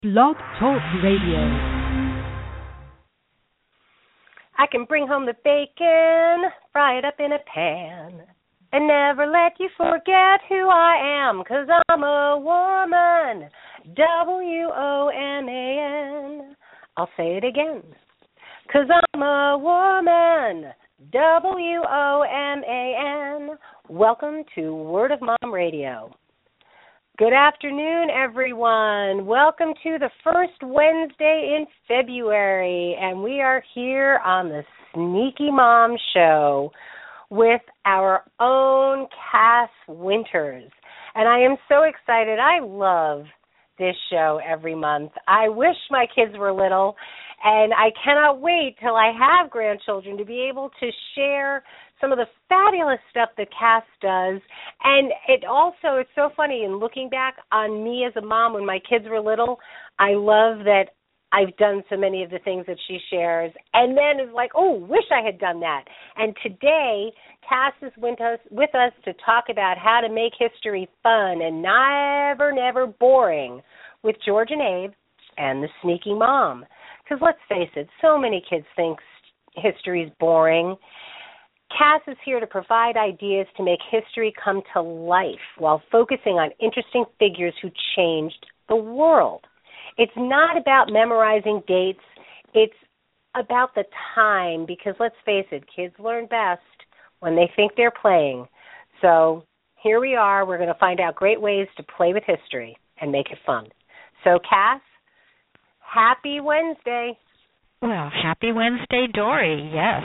Blog Talk Radio. I can bring home the bacon, fry it up in a pan, and never let you forget who I am, 'cause I'm a woman, WOMAN. I'll say it again, 'cause I'm a woman, WOMAN. Welcome to Word of Mom Radio. Good afternoon, everyone. Welcome to the first Wednesday in February, and we are here on the Sneaky Mom Show with our own Cass Winters. And I am so excited. I love this show every month. I wish my kids were little, and I cannot wait till I have grandchildren to be able to share some of the fabulous stuff that Cass does. And it's so funny, in looking back on me as a mom when my kids were little, I love that I've done so many of the things that she shares. And then it's like, oh, wish I had done that. And today, Cass is with us to talk about how to make history fun and never boring with George and Abe and the Sneaky Mom. Because let's face it, so many kids think history is boring. Cass is here to provide ideas to make history come to life while focusing on interesting figures who changed the world. It's not about memorizing dates. It's about the time, because let's face it, kids learn best when they think they're playing. So here we are. We're going to find out great ways to play with history and make it fun. So, Cass, happy Wednesday. Well, happy Wednesday, Dory, yes.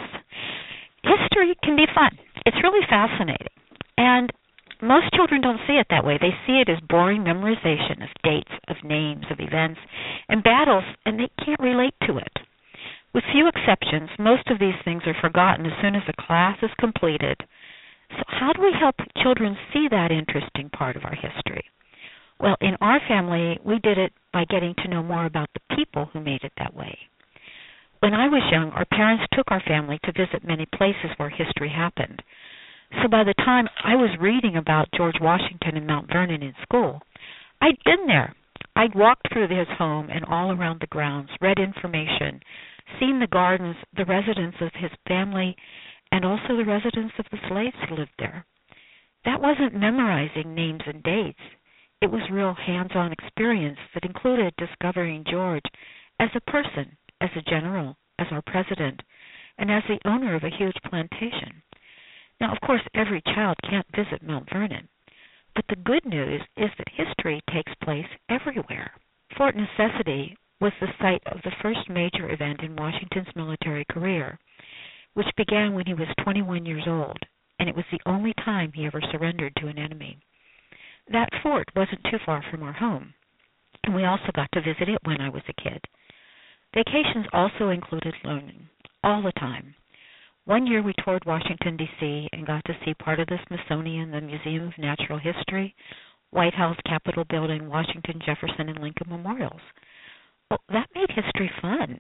History can be fun. It's really fascinating. And most children don't see it that way. They see it as boring memorization of dates, of names, of events, and battles, and they can't relate to it. With few exceptions, most of these things are forgotten as soon as the class is completed. So how do we help children see that interesting part of our history? Well, in our family, we did it by getting to know more about the people who made it that way. When I was young, our parents took our family to visit many places where history happened. So by the time I was reading about George Washington and Mount Vernon in school, I'd been there. I'd walked through his home and all around the grounds, read information, seen the gardens, the residence of his family, and also the residence of the slaves who lived there. That wasn't memorizing names and dates. It was real hands-on experience that included discovering George as a person, as a general, as our president, and as the owner of a huge plantation. Now, of course, every child can't visit Mount Vernon, but the good news is that history takes place everywhere. Fort Necessity was the site of the first major event in Washington's military career, which began when he was 21 years old, and it was the only time he ever surrendered to an enemy. That fort wasn't too far from our home, and we also got to visit it when I was a kid. Vacations also included learning, all the time. One year we toured Washington, D.C., and got to see part of the Smithsonian, the Museum of Natural History, White House, Capitol Building, Washington, Jefferson, and Lincoln memorials. Well, that made history fun.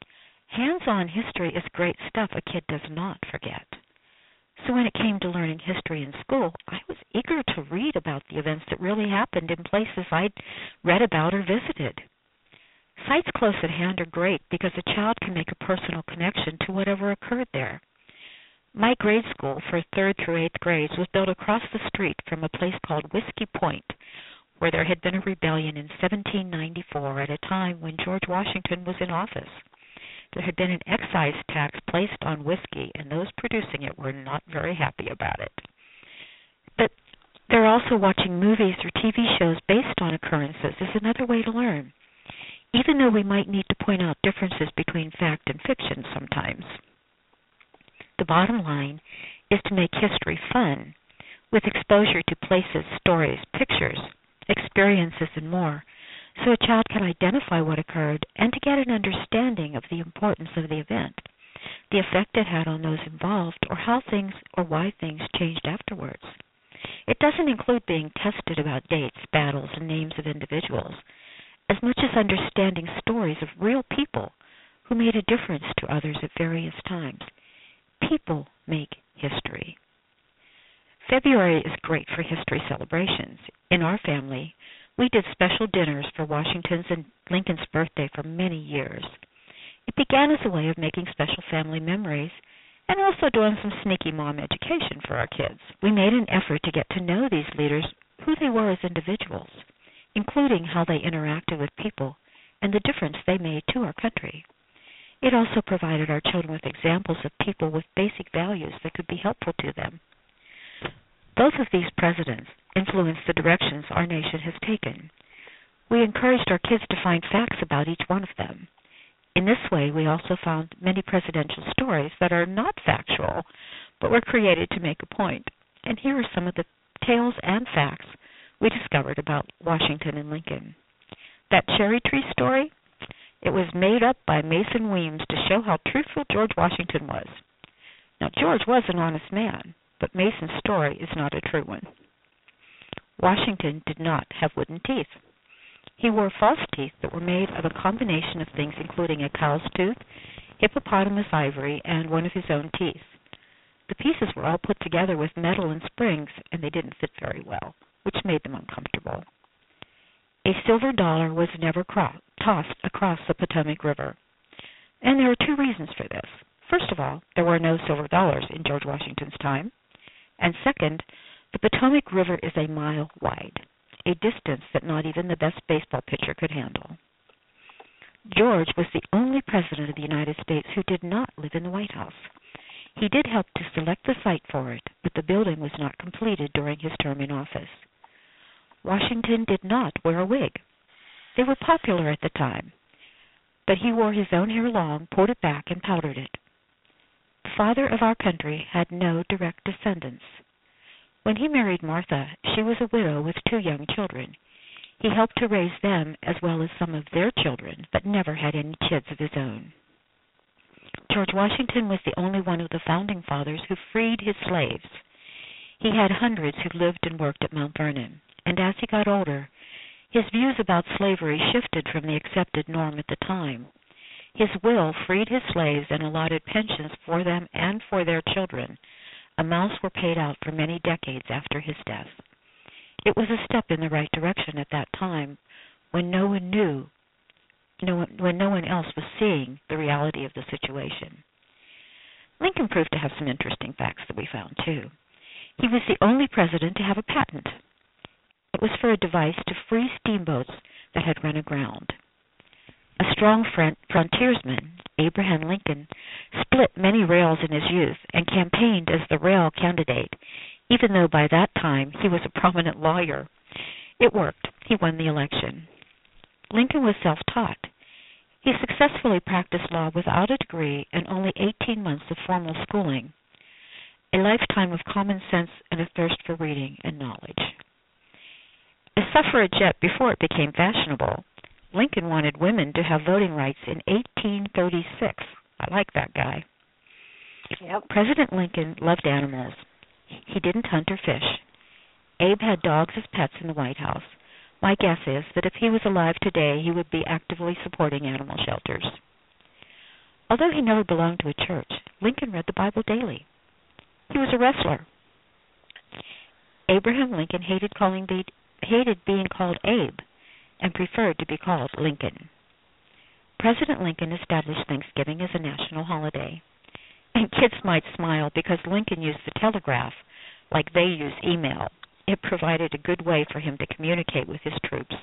Hands-on history is great stuff a kid does not forget. So when it came to learning history in school, I was eager to read about the events that really happened in places I'd read about or visited. Sites close at hand are great because a child can make a personal connection to whatever occurred there. My grade school for 3rd through 8th grades was built across the street from a place called Whiskey Point, where there had been a rebellion in 1794 at a time when George Washington was in office. There had been an excise tax placed on whiskey, and those producing it were not very happy about it. But they're also watching movies or TV shows based on occurrences is another way to learn, even though we might need to point out differences between fact and fiction sometimes. The bottom line is to make history fun, with exposure to places, stories, pictures, experiences, and more, so a child can identify what occurred and to get an understanding of the importance of the event, the effect it had on those involved, or how things or why things changed afterwards. It doesn't include being tested about dates, battles, and names of individuals, as much as understanding stories of real people who made a difference to others at various times. People make history. February is great for history celebrations. In our family, We did special dinners for Washington's and Lincoln's birthday for many years. It began as a way of making special family memories and also doing some sneaky mom education for our kids. We made an effort to get to know these leaders, who they were as individuals, including how they interacted with people and the difference they made to our country. It also provided our children with examples of people with basic values that could be helpful to them. Both of these presidents influenced the directions our nation has taken. We encouraged our kids to find facts about each one of them. In this way, we also found many presidential stories that are not factual, but were created to make a point. And here are some of the tales and facts we discovered about Washington and Lincoln. That cherry tree story? It was made up by Mason Weems to show how truthful George Washington was. Now, George was an honest man, but Mason's story is not a true one. Washington did not have wooden teeth. He wore false teeth that were made of a combination of things including a cow's tooth, hippopotamus ivory, and one of his own teeth. The pieces were all put together with metal and springs, and they didn't fit very well, which made them uncomfortable. A silver dollar was never tossed across the Potomac River. And there are two reasons for this. First of all, there were no silver dollars in George Washington's time. And second, the Potomac River is a mile wide, a distance that not even the best baseball pitcher could handle. George was the only president of the United States who did not live in the White House. He did help to select the site for it, but the building was not completed during his term in office. Washington did not wear a wig. They were popular at the time, but he wore his own hair long, pulled it back, and powdered it. The father of our country had no direct descendants. When he married Martha, she was a widow with 2 young children. He helped to raise them as well as some of their children, but never had any kids of his own. George Washington was the only one of the founding fathers who freed his slaves. He had hundreds who lived and worked at Mount Vernon, and as he got older, his views about slavery shifted from the accepted norm at the time. His will freed his slaves and allotted pensions for them and for their children. Amounts were paid out for many decades after his death. It was a step in the right direction at that time when no one else was seeing the reality of the situation. Lincoln proved to have some interesting facts that we found, too. He was the only president to have a patent. It was for a device to free steamboats that had run aground. A strong frontiersman, Abraham Lincoln, split many rails in his youth and campaigned as the rail candidate, even though by that time he was a prominent lawyer. It worked. He won the election. Lincoln was self-taught. He successfully practiced law without a degree and only 18 months of formal schooling, a lifetime of common sense and a thirst for reading and knowledge. A suffragette before it became fashionable, Lincoln wanted women to have voting rights in 1836. I like that guy. Yep. President Lincoln loved animals. He didn't hunt or fish. Abe had dogs as pets in the White House. My guess is that if he was alive today, he would be actively supporting animal shelters. Although he never belonged to a church, Lincoln read the Bible daily. He was a wrestler. Abraham Lincoln hated being called Abe and preferred to be called Lincoln. President Lincoln established Thanksgiving as a national holiday. And kids might smile because Lincoln used the telegraph like they use email. It provided a good way for him to communicate with his troops.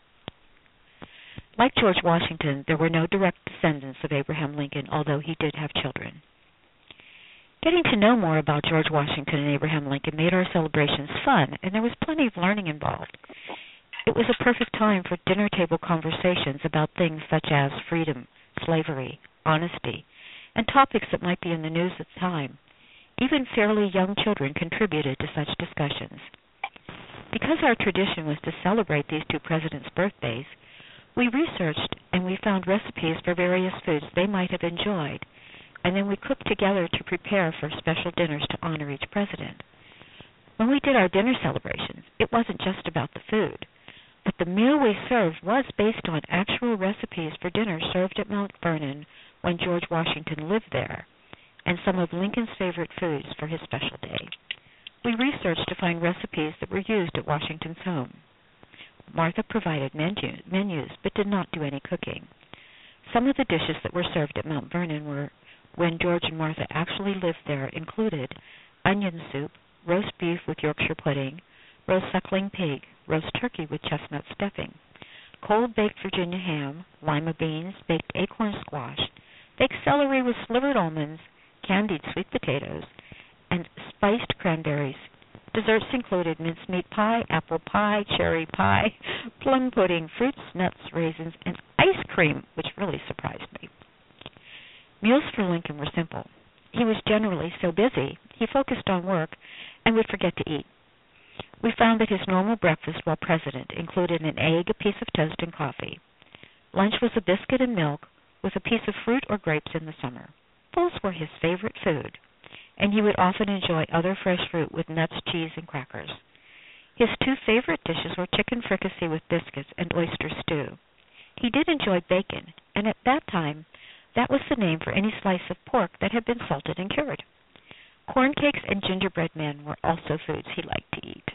Like George Washington, there were no direct descendants of Abraham Lincoln, although he did have children. Getting to know more about George Washington and Abraham Lincoln made our celebrations fun, and there was plenty of learning involved. It was a perfect time for dinner table conversations about things such as freedom, slavery, honesty, and topics that might be in the news at the time. Even fairly young children contributed to such discussions. Because our tradition was to celebrate these 2 presidents' birthdays, we researched and we found recipes for various foods they might have enjoyed, and then we cooked together to prepare for special dinners to honor each president. When we did our dinner celebrations, it wasn't just about the food, but the meal we served was based on actual recipes for dinners served at Mount Vernon when George Washington lived there, and some of Lincoln's favorite foods for his special day. We researched to find recipes that were used at Washington's home. Martha provided menus but did not do any cooking. Some of the dishes that were served at Mount Vernon were, when George and Martha actually lived there, included onion soup, roast beef with Yorkshire pudding, roast suckling pig, roast turkey with chestnut stuffing, cold baked Virginia ham, lima beans, baked acorn squash, baked celery with slivered almonds, candied sweet potatoes, and spiced cranberries. Desserts included mincemeat pie, apple pie, cherry pie, plum pudding, fruits, nuts, raisins, and ice cream, which really surprised me. Meals for Lincoln were simple. He was generally so busy, he focused on work and would forget to eat. We found that his normal breakfast while president included an egg, a piece of toast, and coffee. Lunch was a biscuit and milk with a piece of fruit or grapes in the summer. Those were his favorite food, and he would often enjoy other fresh fruit with nuts, cheese, and crackers. His two favorite dishes were chicken fricassee with biscuits and oyster stew. He did enjoy bacon, and at that time, that was the name for any slice of pork that had been salted and cured. Corn cakes and gingerbread men were also foods he liked to eat.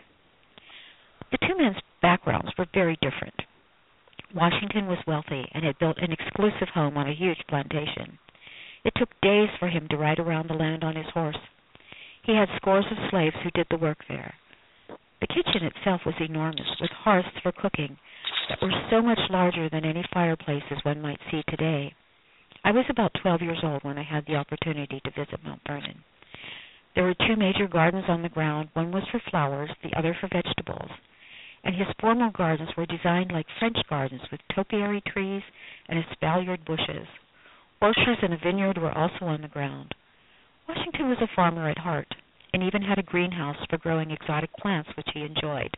The two men's backgrounds were very different. Washington was wealthy and had built an exclusive home on a huge plantation. It took days for him to ride around the land on his horse. He had scores of slaves who did the work there. The kitchen itself was enormous, with hearths for cooking that were so much larger than any fireplaces one might see today. I was about 12 years old when I had the opportunity to visit Mount Vernon. There were two major gardens on the ground. One was for flowers, the other for vegetables. And his formal gardens were designed like French gardens with topiary trees and espaliered bushes. Orchards and a vineyard were also on the ground. Washington was a farmer at heart and even had a greenhouse for growing exotic plants, which he enjoyed.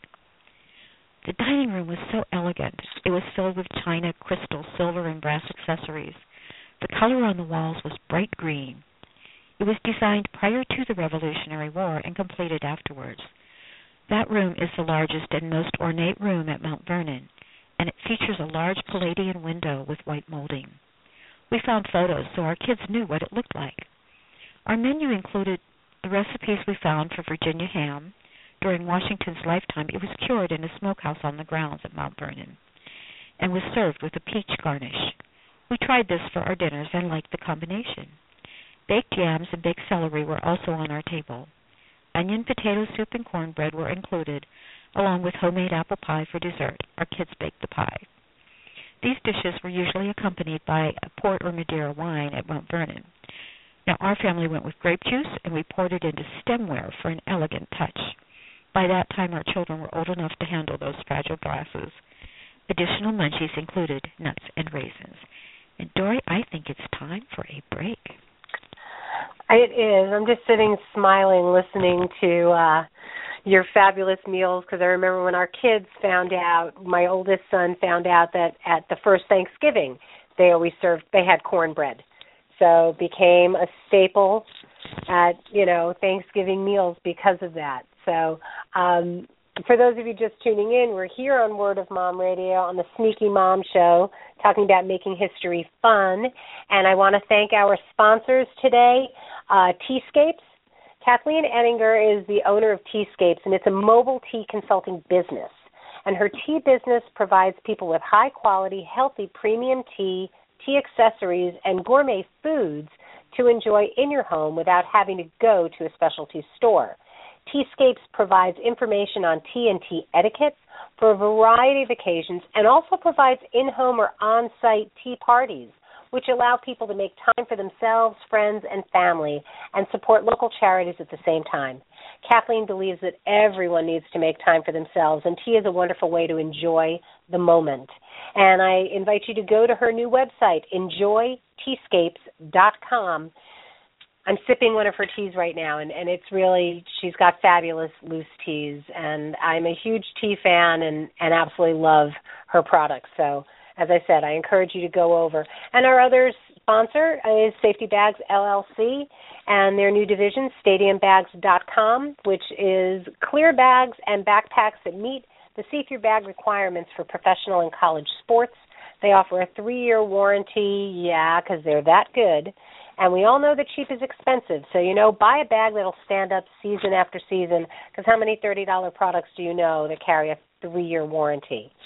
The dining room was so elegant. It was filled with china, crystal, silver, and brass accessories. The color on the walls was bright green. It was designed prior to the Revolutionary War and completed afterwards. That room is the largest and most ornate room at Mount Vernon, and it features a large Palladian window with white molding. We found photos so our kids knew what it looked like. Our menu included the recipes we found for Virginia ham. During Washington's lifetime, it was cured in a smokehouse on the grounds at Mount Vernon and was served with a peach garnish. We tried this for our dinners and liked the combination. Baked yams and baked celery were also on our table. Onion, potato soup, and cornbread were included, along with homemade apple pie for dessert. Our kids baked the pie. These dishes were usually accompanied by a port or Madeira wine at Mount Vernon. Now, our family went with grape juice, and we poured it into stemware for an elegant touch. By that time, our children were old enough to handle those fragile glasses. Additional munchies included nuts and raisins. And, Dory, I think it's time for a break. It is. I'm just sitting smiling, listening to your fabulous meals, because I remember when our kids found out, my oldest son found out that at the first Thanksgiving they had cornbread. So it became a staple at, Thanksgiving meals because of that. So for those of you just tuning in, we're here on Word of Mom Radio on the Sneaky Mom Show, talking about making history fun. And I want to thank our sponsors today, Teascapes. Kathleen Ettinger is the owner of Teascapes, and it's a mobile tea consulting business. And her tea business provides people with high-quality, healthy, premium tea, tea accessories, and gourmet foods to enjoy in your home without having to go to a specialty store. Teascapes provides information on tea and tea etiquette for a variety of occasions, and also provides in-home or on-site tea parties, which allow people to make time for themselves, friends, and family, and support local charities at the same time. Kathleen believes that everyone needs to make time for themselves, and tea is a wonderful way to enjoy the moment. And I invite you to go to her new website, enjoyteascapes.com. I'm sipping one of her teas right now, and it's really, she's got fabulous loose teas, and I'm a huge tea fan and absolutely love her products. So, as I said, I encourage you to go over. And our other sponsor is Safety Bags LLC and their new division, StadiumBags.com, which is clear bags and backpacks that meet the see-through bag requirements for professional and college sports. They offer a 3-year warranty, because they're that good. And we all know that cheap is expensive. So, buy a bag that'll stand up season after season, because how many $30 products do you know that carry a 3-year warranty?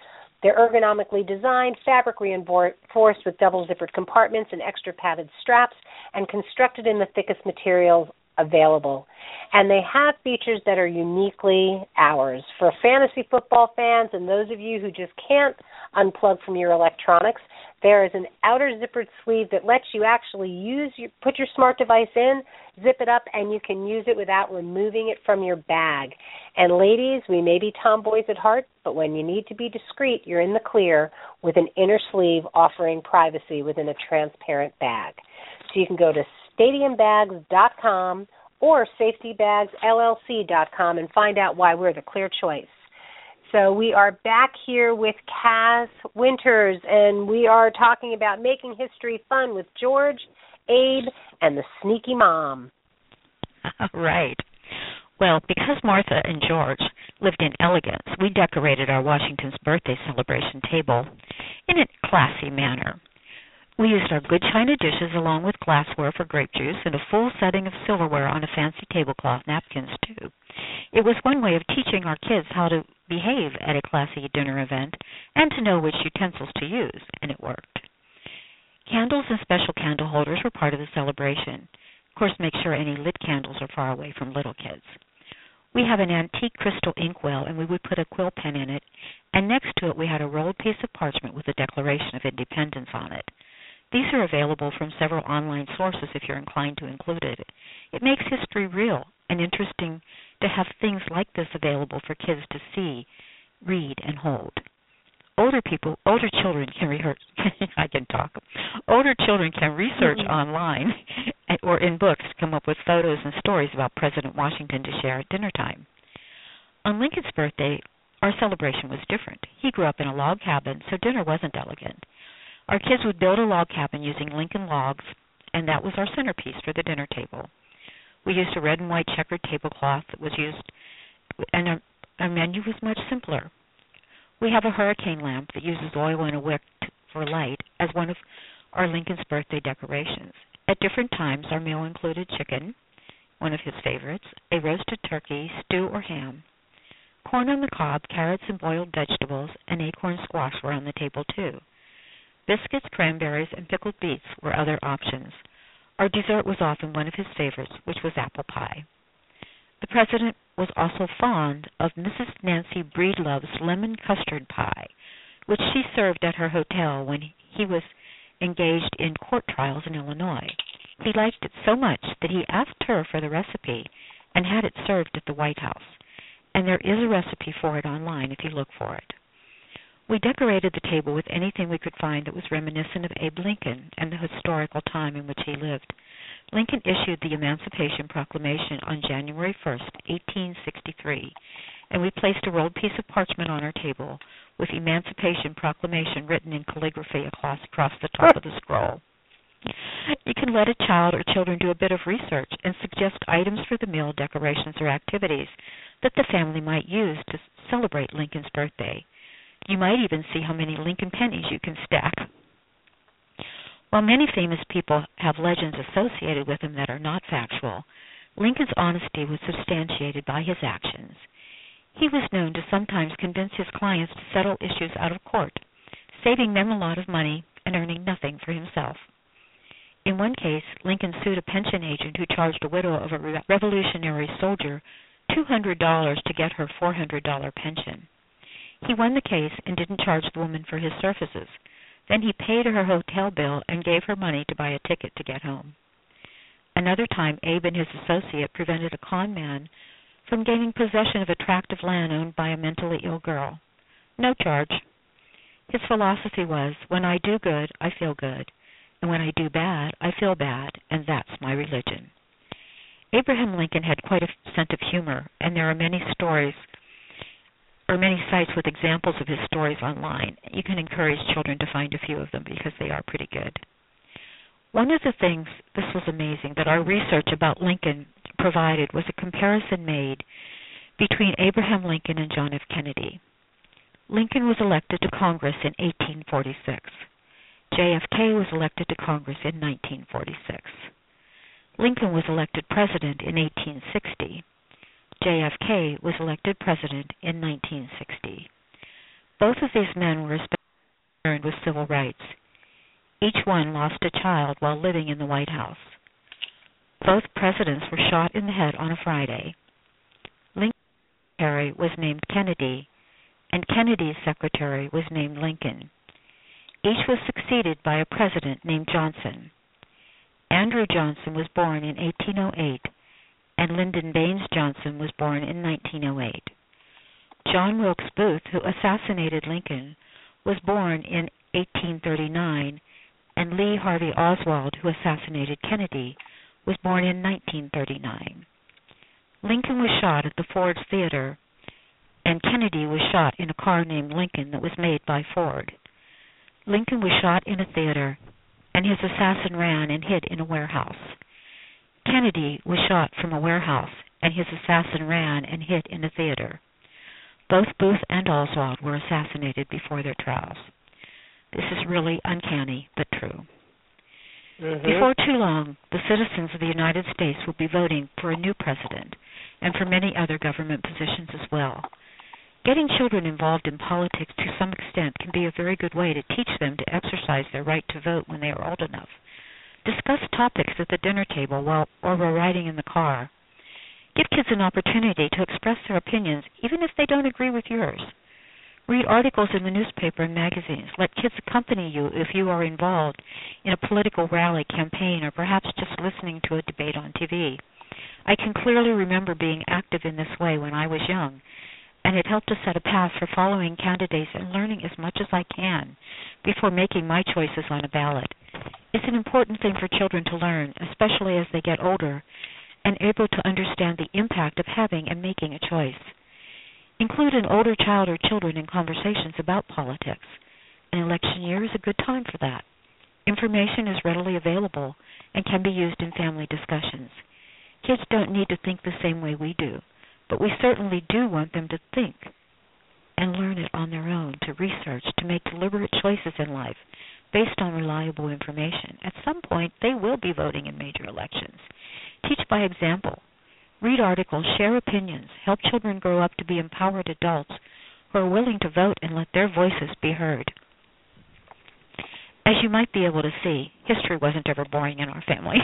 They're ergonomically designed, fabric reinforced with double zippered compartments and extra padded straps, and constructed in the thickest materials available. And they have features that are uniquely ours. For fantasy football fans and those of you who just can't unplug from your electronics, there is an outer zippered sleeve that lets you actually put your smart device in, zip it up, and you can use it without removing it from your bag. And ladies, we may be tomboys at heart, but when you need to be discreet, you're in the clear with an inner sleeve offering privacy within a transparent bag. So you can go to stadiumbags.com or safetybagsllc.com and find out why we're the clear choice. So we are back here with Kaz Winters, and we are talking about making history fun with George, Abe, and the sneaky mom. Right. Well, because Martha and George lived in elegance, we decorated our Washington's birthday celebration table in a classy manner. We used our good china dishes along with glassware for grape juice and a full setting of silverware on a fancy tablecloth, napkins too. It was one way of teaching our kids how to behave at a classy dinner event and to know which utensils to use, and it worked. Candles and special candle holders were part of the celebration. Of course, make sure any lit candles are far away from little kids. We have an antique crystal inkwell, and we would put a quill pen in it, and next to it we had a rolled piece of parchment with the Declaration of Independence on it. These are available from several online sources if you're inclined to include it. It makes history real and interesting to have things like this available for kids to see, read, and hold. Older children can research online or in books to come up with photos and stories about President Washington to share at dinner time. On Lincoln's birthday, our celebration was different. He grew up in a log cabin, so dinner wasn't elegant. Our kids would build a log cabin using Lincoln logs, and that was our centerpiece for the dinner table. We used a red and white checkered tablecloth that was used, and our menu was much simpler. We have a hurricane lamp that uses oil and a wick for light as one of our Lincoln's birthday decorations. At different times, our meal included chicken, one of his favorites, a roasted turkey, stew or ham. Corn on the cob, carrots and boiled vegetables, and acorn squash were on the table too. Biscuits, cranberries, and pickled beets were other options. Our dessert was often one of his favorites, which was apple pie. The President was also fond of Mrs. Nancy Breedlove's lemon custard pie, which she served at her hotel when he was engaged in court trials in Illinois. He liked it so much that he asked her for the recipe and had it served at the White House, and there is a recipe for it online if you look for it. We decorated the table with anything we could find that was reminiscent of Abe Lincoln and the historical time in which he lived. Lincoln issued the Emancipation Proclamation on January 1st, 1863, and we placed a rolled piece of parchment on our table with Emancipation Proclamation written in calligraphy across the top of the scroll. You can let a child or children do a bit of research and suggest items for the meal, decorations, or activities that the family might use to celebrate Lincoln's birthday. You might even see how many Lincoln pennies you can stack. While many famous people have legends associated with him that are not factual, Lincoln's honesty was substantiated by his actions. He was known to sometimes convince his clients to settle issues out of court, saving them a lot of money and earning nothing for himself. In one case, Lincoln sued a pension agent who charged a widow of a Revolutionary soldier $200 to get her $400 pension. He won the case and didn't charge the woman for his services. Then he paid her hotel bill and gave her money to buy a ticket to get home. Another time, Abe and his associate prevented a con man from gaining possession of a tract of land owned by a mentally ill girl. No charge. His philosophy was, when I do good, I feel good, and when I do bad, I feel bad, and that's my religion. Abraham Lincoln had quite a sense of humor, and there are many sites with examples of his stories online. You can encourage children to find a few of them because they are pretty good. One of the things, this was amazing, that our research about Lincoln provided was a comparison made between Abraham Lincoln and John F. Kennedy. Lincoln was elected to Congress in 1846. JFK was elected to Congress in 1946. Lincoln was elected president in 1860. JFK was elected president in 1960. Both of these men were especially concerned with civil rights. Each one lost a child while living in the White House. Both presidents were shot in the head on a Friday. Lincoln's secretary was named Kennedy, and Kennedy's secretary was named Lincoln. Each was succeeded by a president named Johnson. Andrew Johnson was born in 1808, and Lyndon Baines Johnson was born in 1908. John Wilkes Booth, who assassinated Lincoln, was born in 1839, and Lee Harvey Oswald, who assassinated Kennedy, was born in 1939. Lincoln was shot at the Ford Theater, and Kennedy was shot in a car named Lincoln that was made by Ford. Lincoln was shot in a theater, and his assassin ran and hid in a warehouse. Kennedy was shot from a warehouse, and his assassin ran and hid in a theater. Both Booth and Oswald were assassinated before their trials. This is really uncanny, but true. Mm-hmm. Before too long, the citizens of the United States will be voting for a new president and for many other government positions as well. Getting children involved in politics to some extent can be a very good way to teach them to exercise their right to vote when they are old enough. Discuss topics at the dinner table or while riding in the car. Give kids an opportunity to express their opinions even if they don't agree with yours. Read articles in the newspaper and magazines. Let kids accompany you if you are involved in a political rally, campaign, or perhaps just listening to a debate on TV. I can clearly remember being active in this way when I was young, and it helped to set a path for following candidates and learning as much as I can before making my choices on a ballot. It's an important thing for children to learn, especially as they get older and able to understand the impact of having and making a choice. Include an older child or children in conversations about politics. An election year is a good time for that. Information is readily available and can be used in family discussions. Kids don't need to think the same way we do, but we certainly do want them to think and learn it on their own, to research, to make deliberate choices in life based on reliable information. At some point, they will be voting in major elections. Teach by example. Read articles, share opinions, help children grow up to be empowered adults who are willing to vote and let their voices be heard. As you might be able to see, history wasn't ever boring in our family.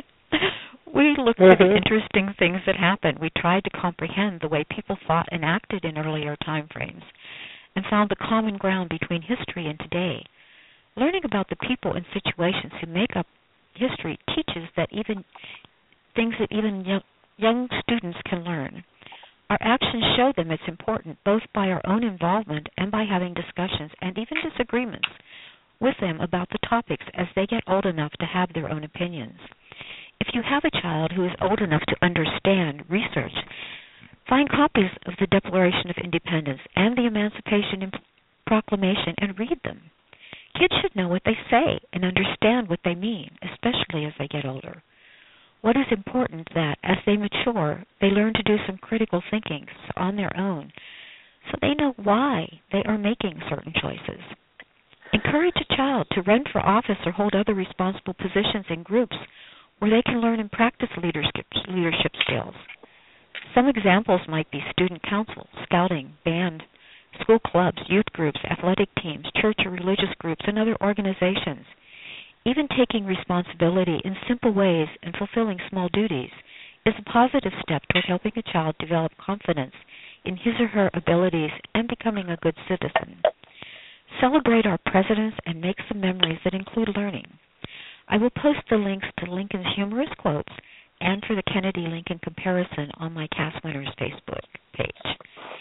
We looked at the interesting things that happened. We tried to comprehend the way people thought and acted in earlier time frames and found the common ground between history and today. Learning about the people and situations who make up history teaches that even things that even young students can learn. Our actions show them it's important, both by our own involvement and by having discussions and even disagreements with them about the topics as they get old enough to have their own opinions. If you have a child who is old enough to understand, research, find copies of the Declaration of Independence and the Emancipation Proclamation and read them. Kids should know what they say and understand what they mean, especially as they get older. What is important that, as they mature, they learn to do some critical thinking on their own so they know why they are making certain choices. Encourage a child to run for office or hold other responsible positions in groups where they can learn and practice leadership skills. Some examples might be student council, scouting, band, school clubs, youth groups, athletic teams, church or religious groups, and other organizations. Even taking responsibility in simple ways and fulfilling small duties is a positive step toward helping a child develop confidence in his or her abilities and becoming a good citizen. Celebrate our presidents and make some memories that include learning. I will post the links to Lincoln's humorous quotes and for the Kennedy-Lincoln comparison on my Cast Winners Facebook page.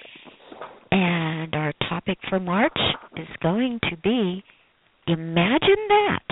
And our topic for March is going to be Imagine That.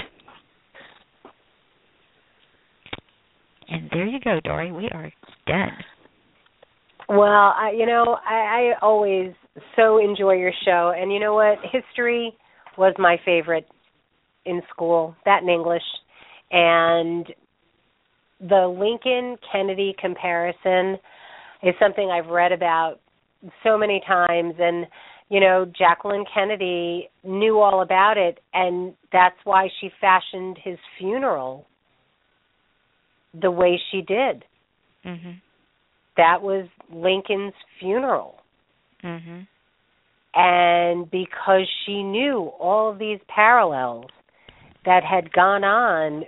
And there you go, Dory. We are done. Well, I always so enjoy your show. And you know what? History was my favorite in school, that and English. And the Lincoln-Kennedy comparison is something I've read about so many times. And, Jacqueline Kennedy knew all about it, and that's why she fashioned his funeral the way she did. Mm-hmm. That was Lincoln's funeral. Mm-hmm. And because she knew all of these parallels that had gone on,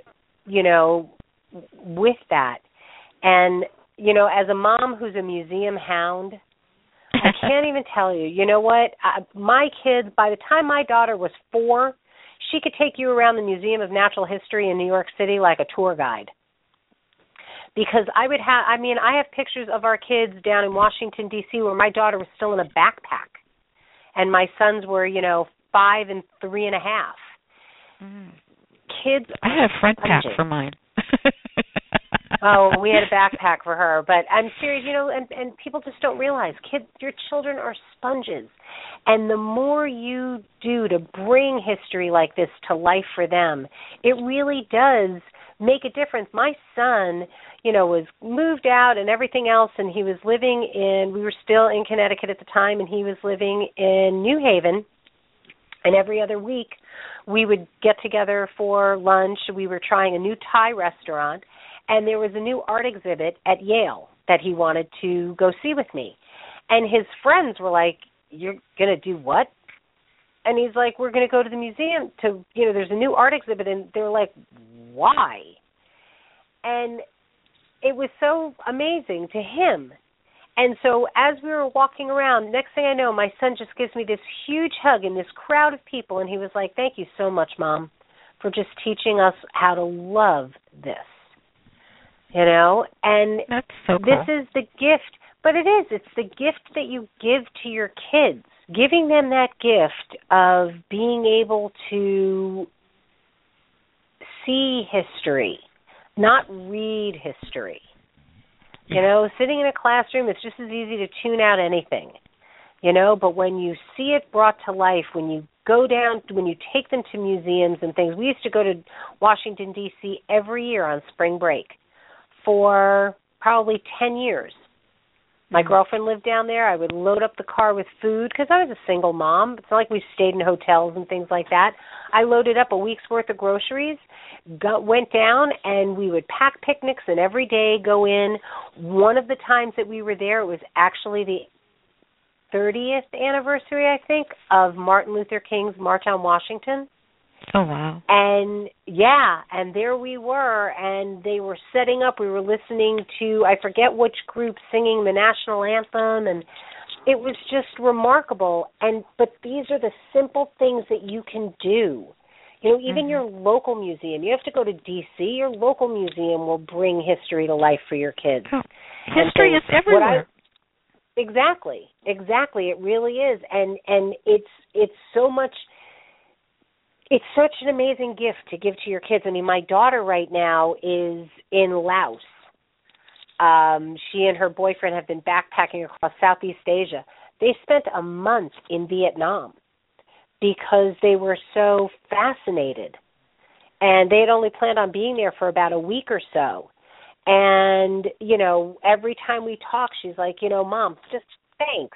with that. And, as a mom who's a museum hound, I can't even tell you. You know what? My kids, by the time my daughter was 4, she could take you around the Museum of Natural History in New York City like a tour guide. Because I have pictures of our kids down in Washington, D.C., where my daughter was still in a backpack. And my sons were, 5 and 3.5. Kids. I had a front pack for mine. Oh, we had a backpack for her. But I'm serious, and people just don't realize, kids, your children are sponges. And the more you do to bring history like this to life for them, it really does make a difference. My son, was moved out and everything else, and he was we were still in Connecticut at the time, and he was living in New Haven. And every other week, we would get together for lunch. We were trying a new Thai restaurant, and there was a new art exhibit at Yale that he wanted to go see with me. And his friends were like, "You're going to do what?" And he's like, "We're going to go to the museum there's a new art exhibit." And they're like, "Why?" And it was so amazing to him. And so as we were walking around, next thing I know, my son just gives me this huge hug in this crowd of people, and he was like, "Thank you so much, Mom, for just teaching us how to love this." And that's so cool. This is the gift, but it's the gift that you give to your kids, giving them that gift of being able to see history, not read history. Sitting in a classroom, it's just as easy to tune out anything, but when you see it brought to life, when you take them to museums and things. We used to go to Washington, D.C. every year on spring break for probably 10 years. My girlfriend lived down there. I would load up the car with food because I was a single mom. It's not like we stayed in hotels and things like that. I loaded up a week's worth of groceries, went down, and we would pack picnics and every day go in. One of the times that we were there, it was actually the 30th anniversary, I think, of Martin Luther King's March on Washington. Oh, wow. And, and there we were, and they were setting up. We were listening to, I forget which group, singing the national anthem, and it was just remarkable. But these are the simple things that you can do. Even your local museum. You have to go to D.C. Your local museum will bring history to life for your kids. Oh, history is everywhere. Exactly. It really is. And it's so much... It's such an amazing gift to give to your kids. I mean, my daughter right now is in Laos. She and her boyfriend have been backpacking across Southeast Asia. They spent a month in Vietnam because they were so fascinated. And they had only planned on being there for about a week or so. And, every time we talk, she's like, Mom, just thanks.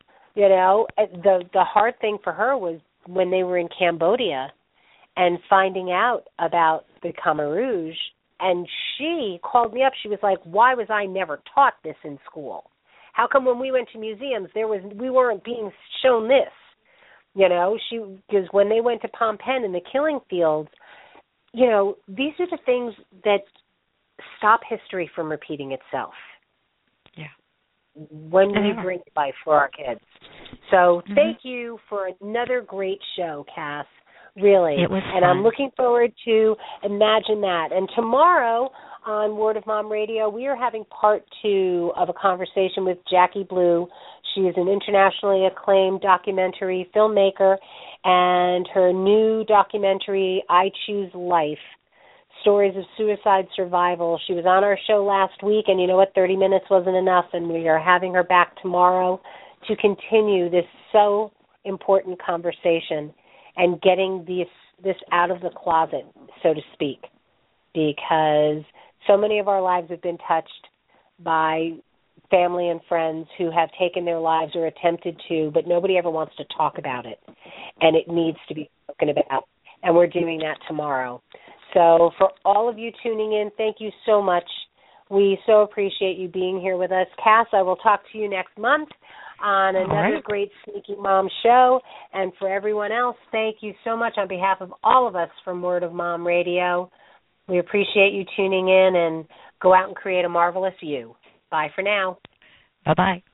The hard thing for her was when they were in Cambodia and finding out about the Khmer Rouge, and she called me up. She was like, "Why was I never taught this in school? How come when we went to museums we weren't being shown this?" Because when they went to Phnom Penh and the killing fields, these are the things that stop history from repeating itself. Yeah. When we bring life for our kids. So thank you for another great show, Cass. Really. It was and fun. I'm looking forward to Imagine That. And tomorrow on Word of Mom Radio, we are having part 2 of a conversation with Jackie Blue. She is an internationally acclaimed documentary filmmaker, and her new documentary, I Choose Life, Stories of Suicide Survival. She was on our show last week, and 30 minutes wasn't enough, and we are having her back tomorrow to continue this so important conversation and getting this out of the closet, so to speak, because so many of our lives have been touched by family and friends who have taken their lives or attempted to, but nobody ever wants to talk about it, and it needs to be spoken about, and we're doing that tomorrow. So for all of you tuning in, thank you so much. We so appreciate you being here with us. Cass, I will talk to you next month. on another great Sneaky Mom show. And for everyone else, thank you so much on behalf of all of us from Word of Mom Radio. We appreciate you tuning in, and go out and create a marvelous you. Bye for now. Bye-bye.